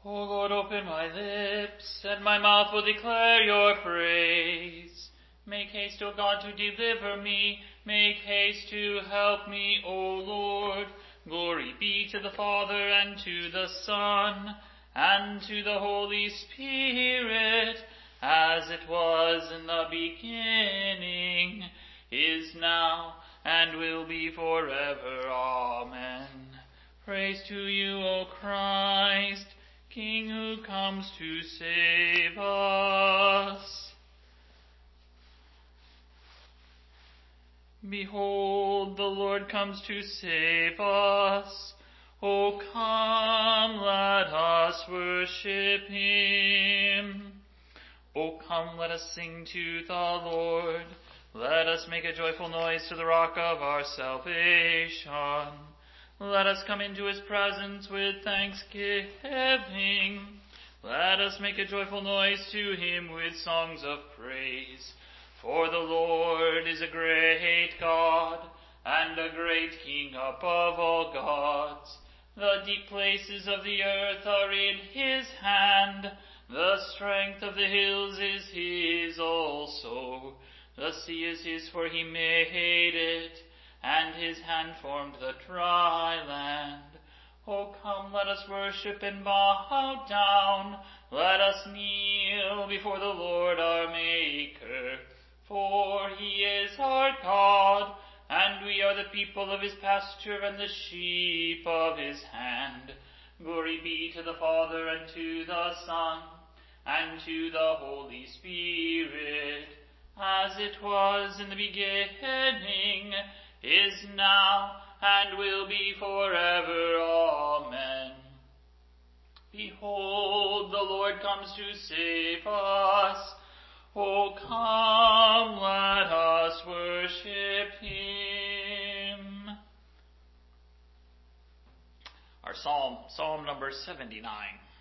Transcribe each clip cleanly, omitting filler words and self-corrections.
O Lord, open my lips, and my mouth will declare your praise. Make haste, O God, to deliver me. Make haste to help me, O Lord. Glory be to the Father, and to the Son, and to the Holy Spirit, as it was in the beginning, is now, and will be forever. Amen. Praise to you, O Christ, King who comes to save us. Behold, the Lord comes to save us. O come, let us worship him. O come, let us sing to the Lord. Let us make a joyful noise to the rock of our salvation. Let us come into his presence with thanksgiving. Let us make a joyful noise to him with songs of praise. For the Lord is a great God, and a great King above all gods. The deep places of the earth are in his hand. The strength of the hills is his also. The sea is his, for he made it, and his hand formed the dry land. O come, let us worship and bow down. Let us kneel before the Lord our Maker. For he is our God, and we are the people of his pasture and the sheep of his hand. Glory be to the Father, and to the Son, and to the Holy Spirit, as it was in the beginning, is now, and will be forever. Amen. Behold, the Lord comes to save us. O come, let us worship him. Our Psalm number 79.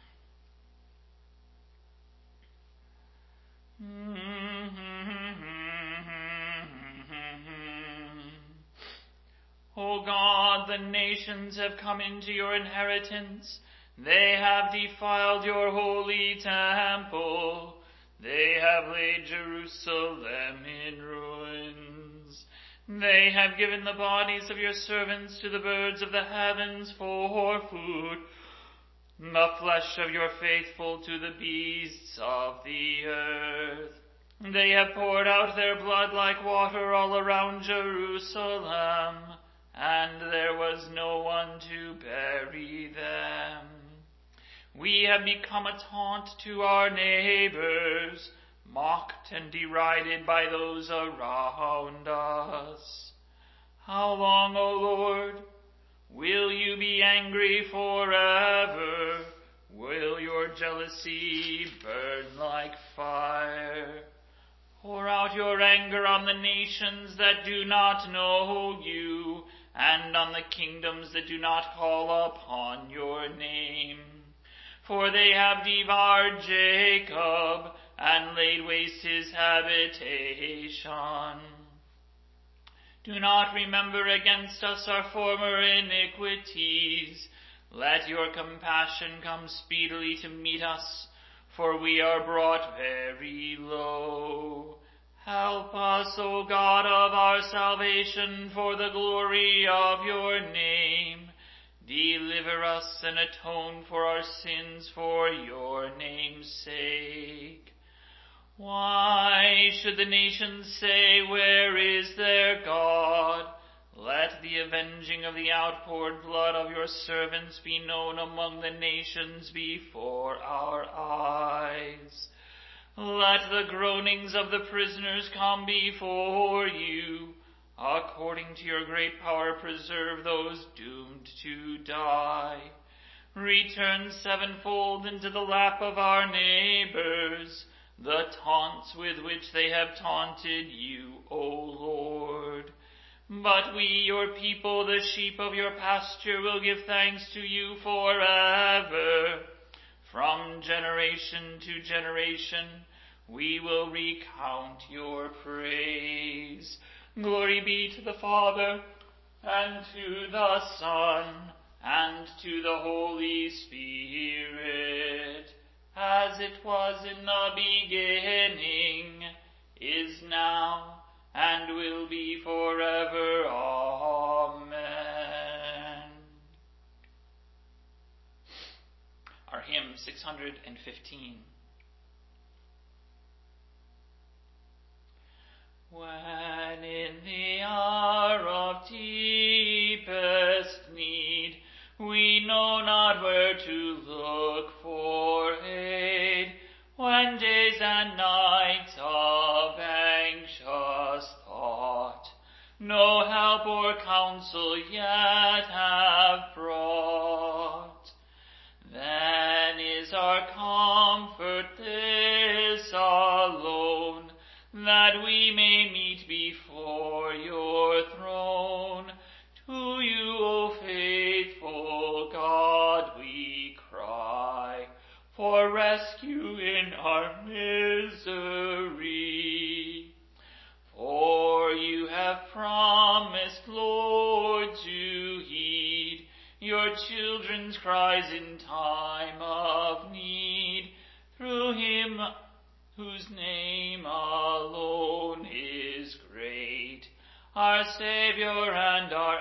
O God, the nations have come into your inheritance. They have defiled your holy temple. They have laid Jerusalem in ruins. They have given the bodies of your servants to the birds of the heavens for food, the flesh of your faithful to the beasts of the earth. They have poured out their blood like water all around Jerusalem, and there was no one to bury them. We have become a taunt to our neighbors, mocked and derided by those around us. How long, O Lord, will you be angry forever? Will your jealousy burn like fire? Pour out your anger on the nations that do not know you, and on the kingdoms that do not call upon your name. For they have devoured Jacob, and laid waste his habitation. Do not remember against us our former iniquities. Let your compassion come speedily to meet us, for we are brought very low. Help us, O God of our salvation, for the glory of your name. Deliver us and atone for our sins for your name's sake. Why should the nations say, where is their God? Let the avenging of the outpoured blood of your servants be known among the nations before our eyes. Let the groanings of the prisoners come before you. According to your great power, preserve those doomed to die. Return sevenfold into the lap of our neighbors the taunts with which they have taunted you, O Lord. But we, your people, the sheep of your pasture, will give thanks to you forever. From generation to generation, we will recount your praise. Glory be to the Father, and to the Son, and to the Holy Spirit, it was in the beginning, is now, and will be forever. Amen. Our hymn 615. When in the hour of deepest need, we know not where to look for aid, when days and nights of anxious thought no help or counsel yet have brought, then is our comfort this alone, that we may meet before your throne. To you, O faithful God, we cry, for rescue in our misery. For you have promised, Lord, to heed your children's cries in time of need, through him whose name alone is great, our Saviour and our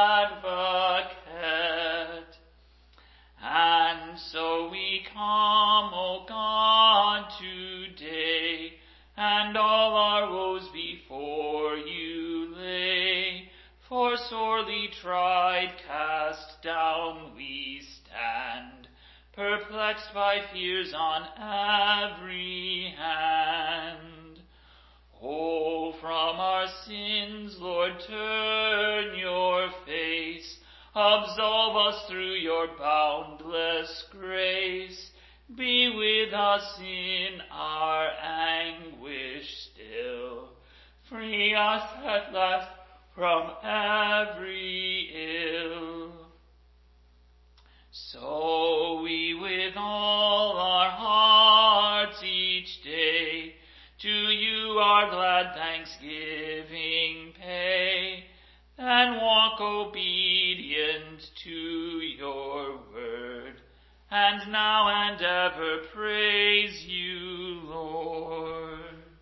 Advocate. And so we come, O God, today, and all our woes before you lay. For sorely tried, cast down we stand, perplexed by fears on every hand. Oh, from our sins, Lord, turn your face, absolve us through your boundless grace. Be with us in our anguish still, free us at last from every ill. So we with all our hearts each day to you our glad thanksgiving pay, then walk obedient to your word, and now and ever praise you, Lord.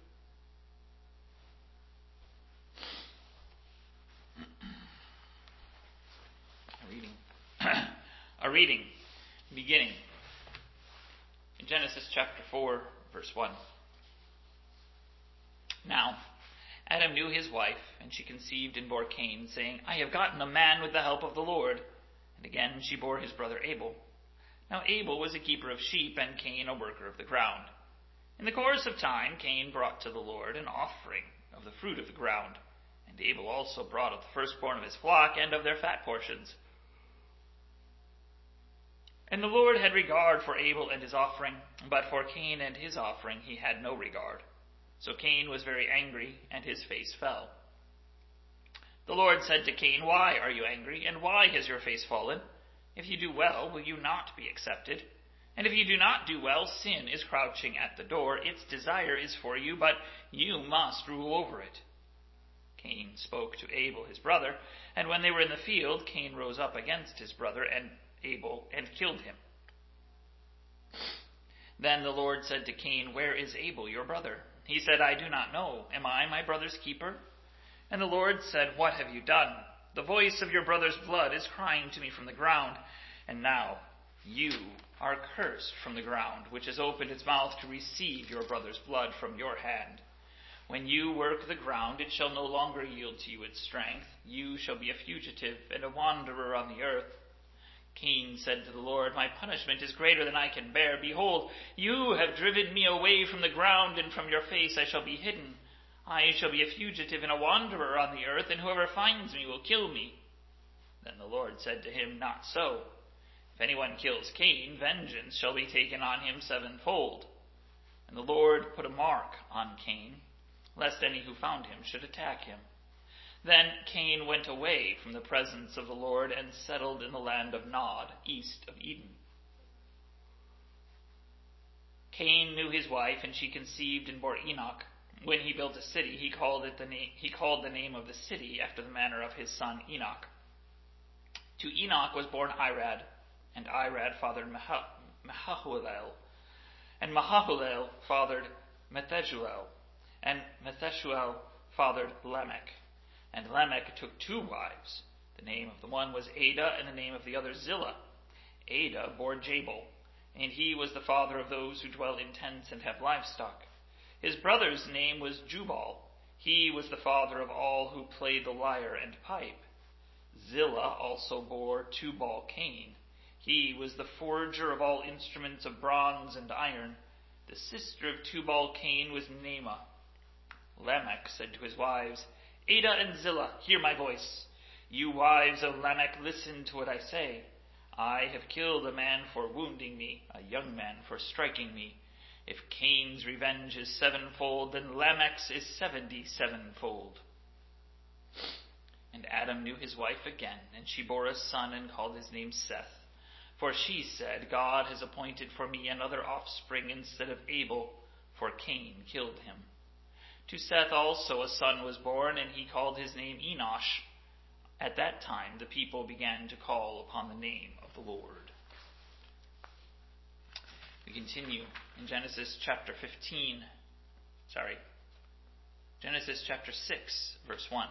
A reading beginning in Genesis chapter 4, verse 1. Now, Adam knew his wife, and she conceived and bore Cain, saying, I have gotten a man with the help of the Lord. And again she bore his brother Abel. Now Abel was a keeper of sheep, and Cain a worker of the ground. In the course of time, Cain brought to the Lord an offering of the fruit of the ground, and Abel also brought of the firstborn of his flock and of their fat portions. And the Lord had regard for Abel and his offering, but for Cain and his offering he had no regard. So Cain was very angry, and his face fell. The Lord said to Cain, Why are you angry, and why has your face fallen? If you do well, will you not be accepted? And if you do not do well, sin is crouching at the door. Its desire is for you, but you must rule over it. Cain spoke to Abel his brother, and when they were in the field, Cain rose up against his brother and Abel and killed him. Then the Lord said to Cain, Where is Abel your brother? He said, I do not know. Am I my brother's keeper? And the Lord said, What have you done? The voice of your brother's blood is crying to me from the ground. And now you are cursed from the ground, which has opened its mouth to receive your brother's blood from your hand. When you work the ground, it shall no longer yield to you its strength. You shall be a fugitive and a wanderer on the earth. Cain said to the Lord, My punishment is greater than I can bear. Behold, you have driven me away from the ground, and from your face I shall be hidden. I shall be a fugitive and a wanderer on the earth, and whoever finds me will kill me. Then the Lord said to him, Not so. If anyone kills Cain, vengeance shall be taken on him sevenfold. And the Lord put a mark on Cain, lest any who found him should attack him. Then Cain went away from the presence of the Lord and settled in the land of Nod, east of Eden. Cain knew his wife, and she conceived and bore Enoch. When he built a city, he called the name of the city after the manner of his son Enoch. To Enoch was born Irad, and Irad fathered Mehujael. And Mahalalel fathered Methushael, and Methushael fathered Lamech. And Lamech took 2 wives. The name of the one was Ada, and the name of the other Zillah. Ada bore Jabal, and he was the father of those who dwell in tents and have livestock. His brother's name was Jubal. He was the father of all who played the lyre and pipe. Zillah also bore Tubal-Cain. He was the forger of all instruments of bronze and iron. The sister of Tubal-Cain was Naamah. Lamech said to his wives, Ada and Zillah, hear my voice. You wives of Lamech, listen to what I say. I have killed a man for wounding me, a young man for striking me. If Cain's revenge is 7-fold, then Lamech's is 77-fold. And Adam knew his wife again, and she bore a son and called his name Seth. For she said, God has appointed for me another offspring instead of Abel, for Cain killed him. To Seth also a son was born, and he called his name Enosh. At that time the people began to call upon the name of the Lord. We continue in Genesis chapter 6, verse 1.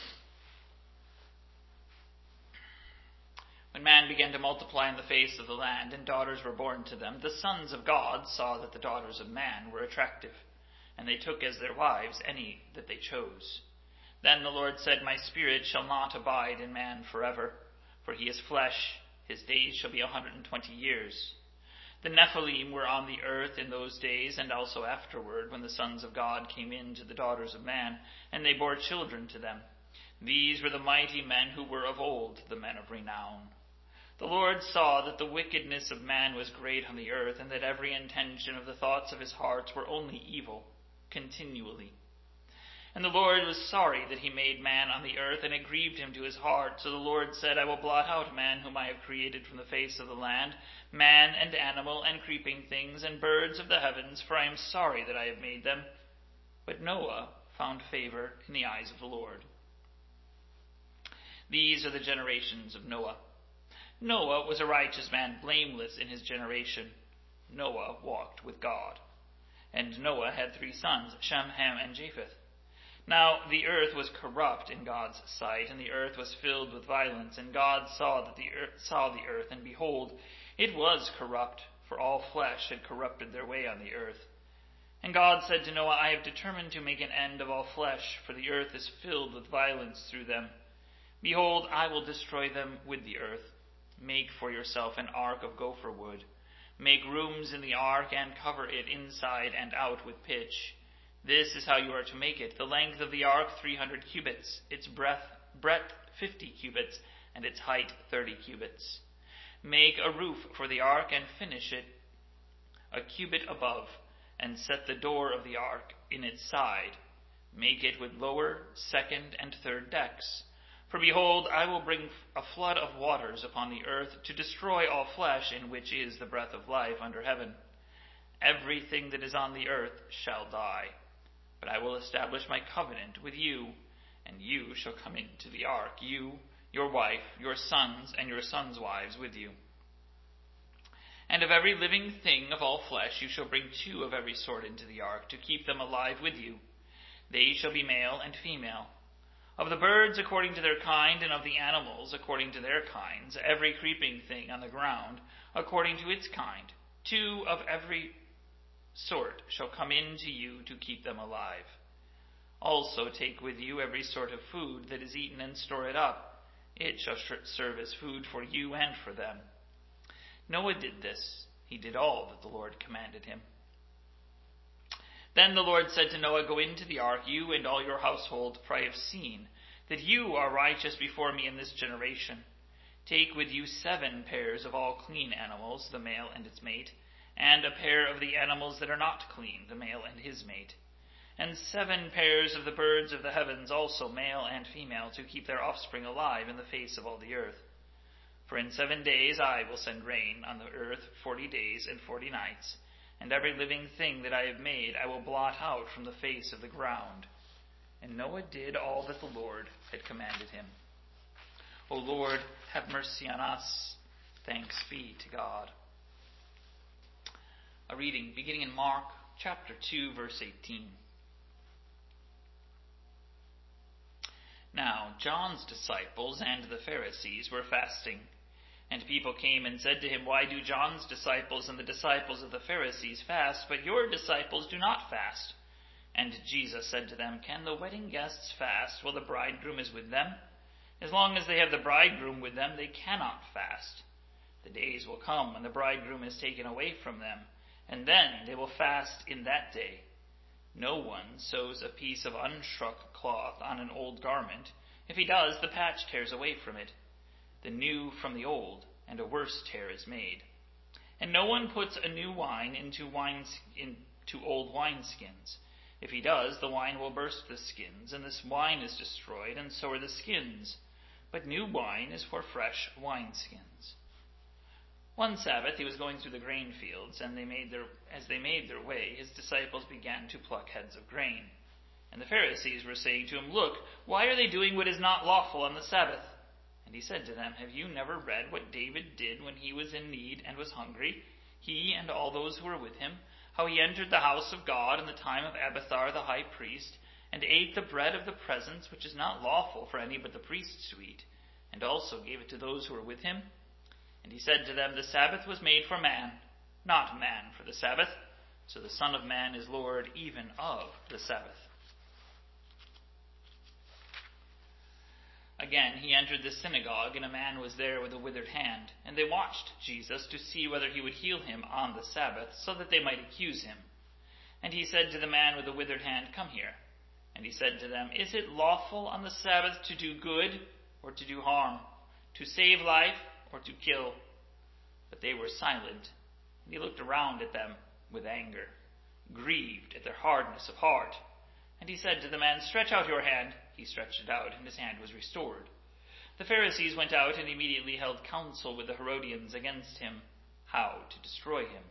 When man began to multiply on the face of the land, and daughters were born to them, the sons of God saw that the daughters of man were attractive, and they took as their wives any that they chose. Then the Lord said, My spirit shall not abide in man forever, for he is flesh, his days shall be 120 years. The Nephilim were on the earth in those days, and also afterward, when the sons of God came in to the daughters of man, and they bore children to them. These were the mighty men who were of old, the men of renown. The Lord saw that the wickedness of man was great on the earth, and that every intention of the thoughts of his heart were only evil, continually. And the Lord was sorry that he made man on the earth, and it grieved him to his heart. So the Lord said, I will blot out man whom I have created from the face of the land, man and animal and creeping things and birds of the heavens, for I am sorry that I have made them. But Noah found favor in the eyes of the Lord. These are the generations of Noah. Noah was a righteous man, blameless in his generation. Noah walked with God. And Noah had 3 sons, Shem, Ham, and Japheth. Now the earth was corrupt in God's sight, and the earth was filled with violence. And God saw the earth, and behold, it was corrupt, for all flesh had corrupted their way on the earth. And God said to Noah, I have determined to make an end of all flesh, for the earth is filled with violence through them. Behold, I will destroy them with the earth. Make for yourself an ark of gopher wood. Make rooms in the ark, and cover it inside and out with pitch. This is how you are to make it. The length of the ark 300 cubits, its breadth 50 cubits, and its height 30 cubits. Make a roof for the ark, and finish it a cubit above, and set the door of the ark in its side. Make it with lower, second, and third decks. For behold, I will bring a flood of waters upon the earth to destroy all flesh, in which is the breath of life under heaven. Everything that is on the earth shall die. But I will establish my covenant with you, and you shall come into the ark, you, your wife, your sons, and your sons' wives with you. And of every living thing of all flesh you shall bring 2 of every sort into the ark, to keep them alive with you. They shall be male and female. Of the birds according to their kind, and of the animals according to their kinds, every creeping thing on the ground according to its kind, 2 of every sort shall come in to you to keep them alive. Also take with you every sort of food that is eaten, and store it up. It shall serve as food for you and for them. Noah did this. He did all that the Lord commanded him. Then the Lord said to Noah, Go into the ark, you and all your household, for I have seen that you are righteous before me in this generation. Take with you 7 pairs of all clean animals, the male and its mate, and a pair of the animals that are not clean, the male and his mate, and 7 pairs of the birds of the heavens, also male and female, to keep their offspring alive in the face of all the earth. For in 7 days I will send rain on the earth 40 days and 40 nights, and every living thing that I have made I will blot out from the face of the ground. And Noah did all that the Lord had commanded him. O Lord, have mercy on us. Thanks be to God. A reading beginning in Mark chapter 2, verse 18. Now John's disciples and the Pharisees were fasting, and people came and said to him, "Why do John's disciples and the disciples of the Pharisees fast, but your disciples do not fast?" And Jesus said to them, "Can the wedding guests fast while the bridegroom is with them? As long as they have the bridegroom with them, they cannot fast. The days will come when the bridegroom is taken away from them, and then they will fast in that day. No one sews a piece of unshrunk cloth on an old garment. If he does, the patch tears away from it, the new from the old, and a worse tear is made. And no one puts a new wine into old wineskins. If he does, the wine will burst the skins, and this wine is destroyed, and so are the skins. But new wine is for fresh wineskins." One Sabbath he was going through the grain fields, and as they made their way, his disciples began to pluck heads of grain. And the Pharisees were saying to him, "Look, why are they doing what is not lawful on the Sabbath?" And he said to them, "Have you never read what David did when he was in need and was hungry, he and all those who were with him, how he entered the house of God in the time of Abiathar the high priest, and ate the bread of the presence, which is not lawful for any but the priests to eat, and also gave it to those who were with him? And he said to them, The Sabbath was made for man, not man for the Sabbath. So the Son of Man is Lord even of the Sabbath." Again he entered the synagogue, and a man was there with a withered hand. And they watched Jesus to see whether he would heal him on the Sabbath, so that they might accuse him. And he said to the man with the withered hand, "Come here." And he said to them, "Is it lawful on the Sabbath to do good or to do harm, to save life or to kill?" But they were silent, and he looked around at them with anger, grieved at their hardness of heart. And he said to the man, "Stretch out your hand." He stretched it out, and his hand was restored. The Pharisees went out and immediately held counsel with the Herodians against him, how to destroy him.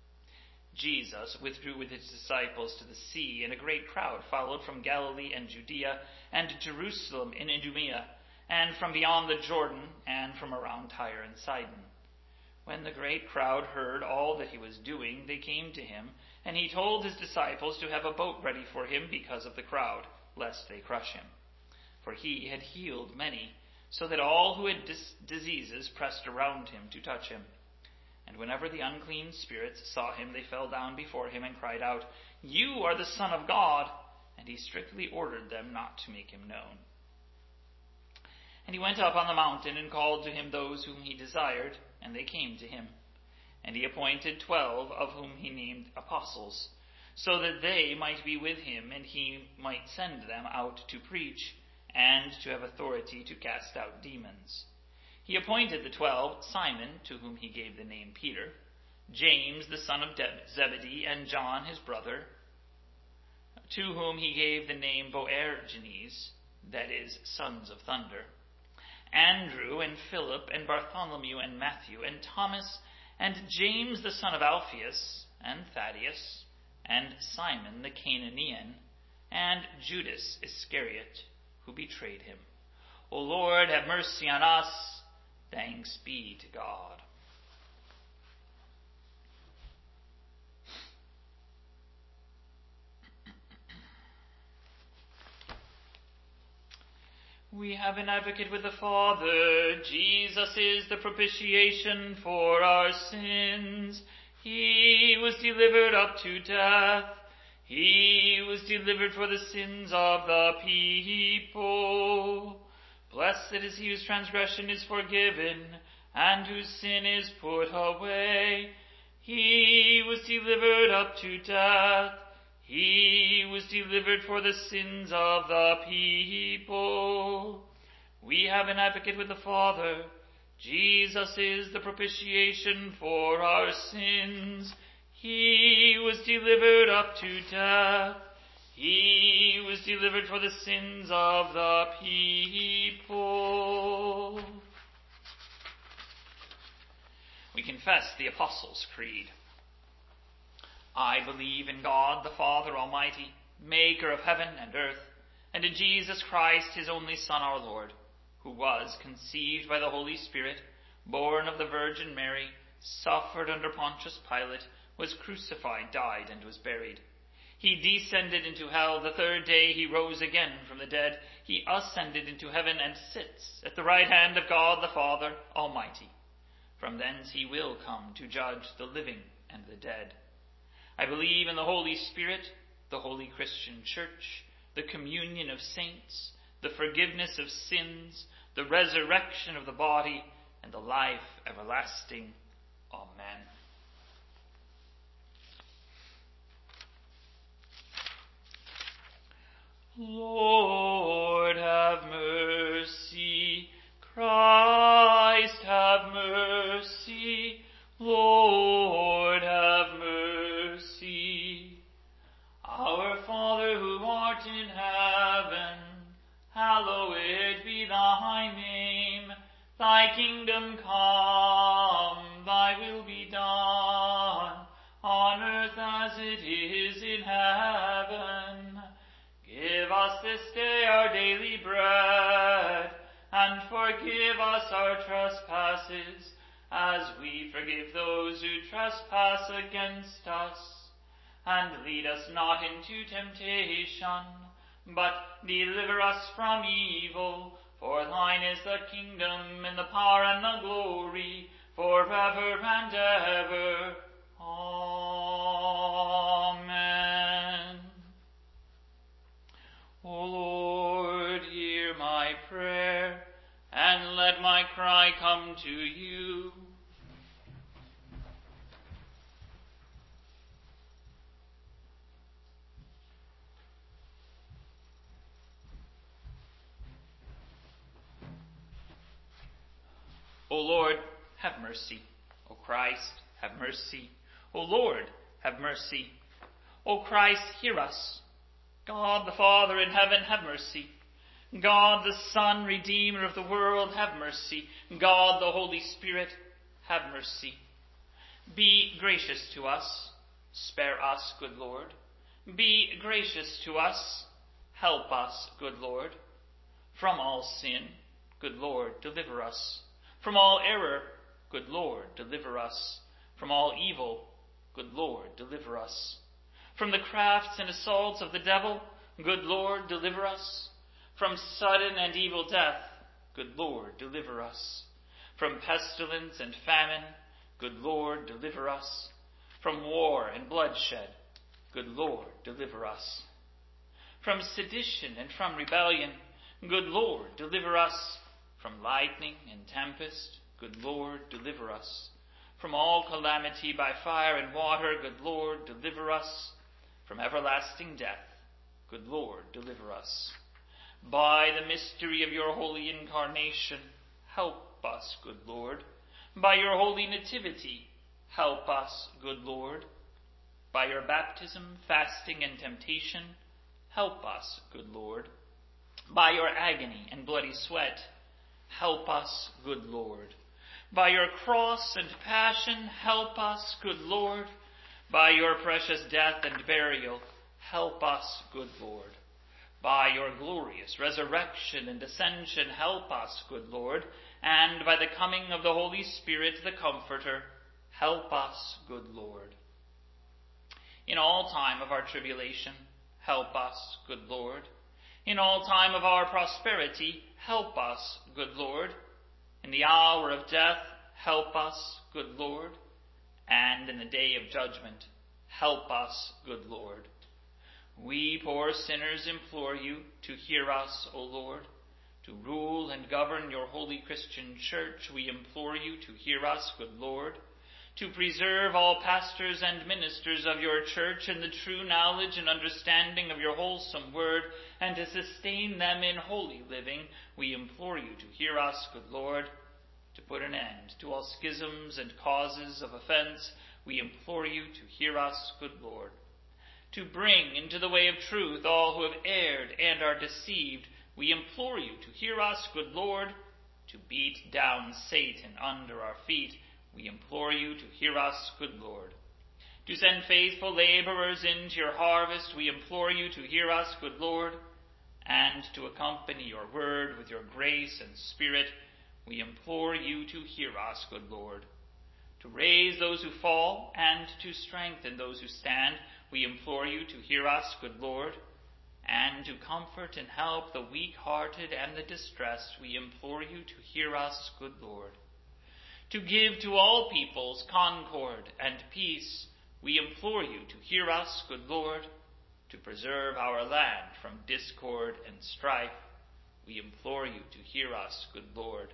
Jesus withdrew with his disciples to the sea, and a great crowd followed from Galilee and Judea, and Jerusalem and Idumea, and from beyond the Jordan, and from around Tyre and Sidon. When the great crowd heard all that he was doing, they came to him, and he told his disciples to have a boat ready for him because of the crowd, lest they crush him. For he had healed many, so that all who had diseases pressed around him to touch him. And whenever the unclean spirits saw him, they fell down before him and cried out, "You are the Son of God!" And he strictly ordered them not to make him known. And he went up on the mountain and called to him those whom he desired, and they came to him. And he appointed 12, of whom he named apostles, so that they might be with him, and he might send them out to preach, and to have authority to cast out demons. He appointed the 12, Simon, to whom he gave the name Peter, James the son of Zebedee, and John his brother, to whom he gave the name Boanerges, that is, sons of thunder, Andrew and Philip and Bartholomew and Matthew and Thomas and James the son of Alphaeus and Thaddeus and Simon the Canaanian and Judas Iscariot, who betrayed him. O Lord, have mercy on us. Thanks be to God. We have an advocate with the Father. Jesus is the propitiation for our sins. He was delivered up to death. He was delivered for the sins of the people. Blessed is he whose transgression is forgiven, and whose sin is put away. He was delivered up to death. He was delivered for the sins of the people. We have an advocate with the Father. Jesus is the propitiation for our sins. He was delivered up to death. He was delivered for the sins of the people. We confess the Apostles' Creed. I believe in God, the Father Almighty, maker of heaven and earth, and in Jesus Christ, his only Son, our Lord, who was conceived by the Holy Spirit, born of the Virgin Mary, suffered under Pontius Pilate, was crucified, died, and was buried. He descended into hell. The third day he rose again from the dead. He ascended into heaven and sits at the right hand of God the Father Almighty. From thence he will come to judge the living and the dead. I believe in the Holy Spirit, the holy Christian Church, the communion of saints, the forgiveness of sins, the resurrection of the body, and the life everlasting. Amen. Lord, have mercy. Christ, have mercy. Lord, have mercy. Our Father, who art in heaven, hallowed be thy name. Thy kingdom come, thy will be done, on earth as it is in heaven. Give us this day our daily bread, and forgive us our trespasses, as we forgive those who trespass against us. And lead us not into temptation, but deliver us from evil. For thine is the kingdom, and the power, and the glory, forever and ever. Amen. O Lord, hear my prayer, and let my cry come to you. O Lord, have mercy. O Christ, have mercy. O Lord, have mercy. O Christ, hear us. God the Father in heaven, have mercy. God the Son, Redeemer of the world, have mercy. God the Holy Spirit, have mercy. Be gracious to us. Spare us, good Lord. Be gracious to us. Help us, good Lord. From all sin, good Lord, deliver us. From all error, good Lord, deliver us. From all evil, good Lord, deliver us. From the crafts and assaults of the devil, good Lord, deliver us. From sudden and evil death, good Lord, deliver us. From pestilence and famine, good Lord, deliver us. From war and bloodshed, good Lord, deliver us. From sedition and from rebellion, good Lord, deliver us. From lightning and tempest, good Lord, deliver us. From all calamity by fire and water, good Lord, deliver us. From everlasting death, good Lord, deliver us. By the mystery of your holy incarnation, help us, good Lord. By your holy nativity, help us, good Lord. By your baptism, fasting, and temptation, help us, good Lord. By your agony and bloody sweat, help us, good Lord. By your cross and passion, help us, good Lord. By your precious death and burial, help us, good Lord. By your glorious resurrection and ascension, help us, good Lord. And by the coming of the Holy Spirit, the Comforter, help us, good Lord. In all time of our tribulation, help us, good Lord. In all time of our prosperity, help us, good Lord. In the hour of death, help us, good Lord. And in the day of judgment, help us, good Lord. We poor sinners implore you to hear us, O Lord. To rule and govern your holy Christian church, we implore you to hear us, good Lord. To preserve all pastors and ministers of your church in the true knowledge and understanding of your wholesome word, and to sustain them in holy living, we implore you to hear us, good Lord. To put an end to all schisms and causes of offense, we implore you to hear us, good Lord. To bring into the way of truth all who have erred and are deceived, we implore you to hear us, good Lord. To beat down Satan under our feet, we implore you to hear us, good Lord. To send faithful laborers into your harvest, we implore you to hear us, good Lord. And to accompany your word with your grace and spirit, we implore you to hear us, good Lord. To raise those who fall and to strengthen those who stand, we implore you to hear us, good Lord. And to comfort and help the weak-hearted and the distressed, we implore you to hear us, good Lord. To give to all peoples concord and peace, we implore you to hear us, good Lord. To preserve our land from discord and strife, we implore you to hear us, good Lord.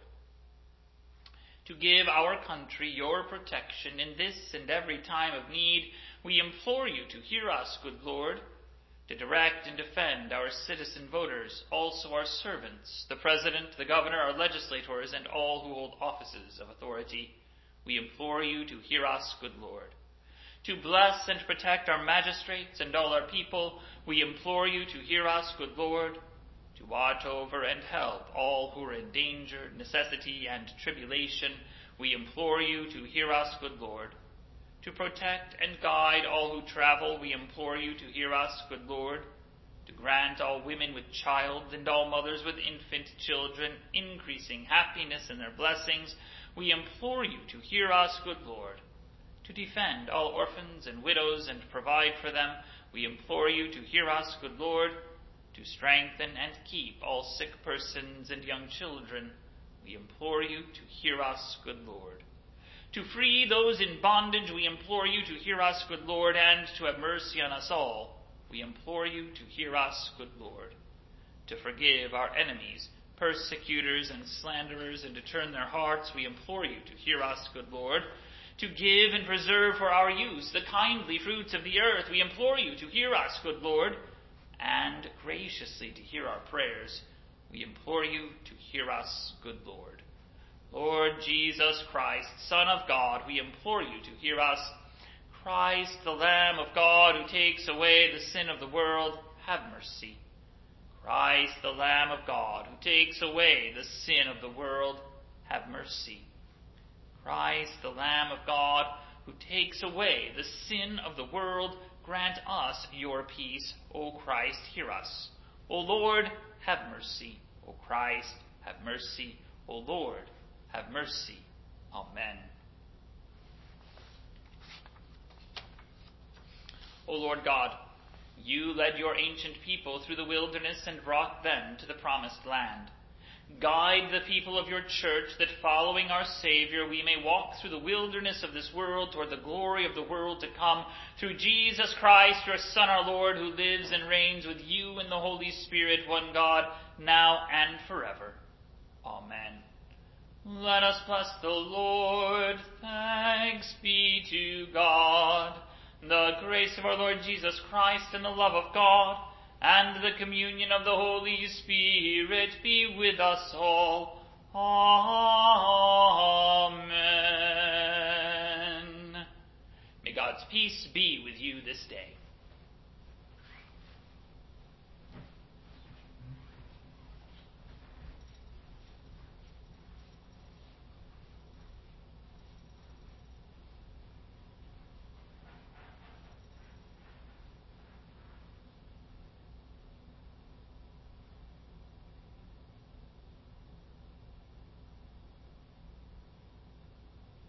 To give our country your protection in this and every time of need, we implore you to hear us, good Lord. To direct and defend our citizen voters, also our servants, the President, the Governor, our legislators, and all who hold offices of authority, we implore you to hear us, good Lord. To bless and protect our magistrates and all our people, we implore you to hear us, good Lord. To watch over and help all who are in danger, necessity, and tribulation, we implore you to hear us, good Lord. To protect and guide all who travel, we implore you to hear us, good Lord. To grant all women with child and all mothers with infant children increasing happiness in their blessings, we implore you to hear us, good Lord. To defend all orphans and widows and provide for them, we implore you to hear us, good Lord. To strengthen and keep all sick persons and young children, we implore you to hear us, good Lord. To free those in bondage, we implore you to hear us, good Lord, and to have mercy on us all, we implore you to hear us, good Lord. To forgive our enemies, persecutors, and slanderers, and to turn their hearts, we implore you to hear us, good Lord. To give and preserve for our use the kindly fruits of the earth, we implore you to hear us, good Lord. And graciously to hear our prayers, we implore you to hear us, good Lord. Lord Jesus Christ, Son of God, we implore you to hear us. Christ, the Lamb of God, who takes away the sin of the world, have mercy. Christ, the Lamb of God, who takes away the sin of the world, have mercy. Christ, the Lamb of God, who takes away the sin of the world, grant us your peace. O Christ, hear us. O Lord, have mercy. O Christ, have mercy. O Lord, have mercy. Amen. O Lord God, you led your ancient people through the wilderness and brought them to the promised land. Guide the people of your church that following our Savior we may walk through the wilderness of this world toward the glory of the world to come, through Jesus Christ, your Son, our Lord, who lives and reigns with you in the Holy Spirit, one God, now and forever. Amen. Let us bless the Lord. Thanks be to God. The grace of our Lord Jesus Christ and the love of God and the communion of the Holy Spirit be with us all. Amen. May God's peace be with you this day.